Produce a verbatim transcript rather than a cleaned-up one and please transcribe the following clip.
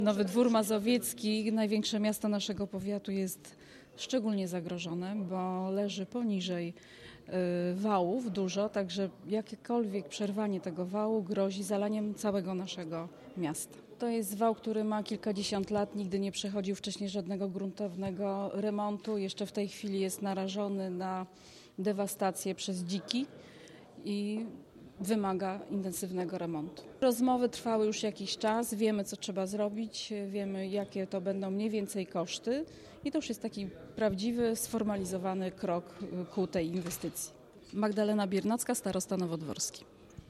Nowy Dwór Mazowiecki, największe miasto naszego powiatu, jest szczególnie zagrożone, bo leży poniżej y, wałów dużo, także jakiekolwiek przerwanie tego wału grozi zalaniem całego naszego miasta. To jest wał, który ma kilkadziesiąt lat, nigdy nie przechodził wcześniej żadnego gruntownego remontu. Jeszcze w tej chwili jest narażony na dewastację przez dziki i wymaga intensywnego remontu. Rozmowy trwały już jakiś czas, wiemy, co trzeba zrobić, wiemy, jakie to będą mniej więcej koszty i to już jest taki prawdziwy, sformalizowany krok ku tej inwestycji. Magdalena Biernacka, starosta nowodworski.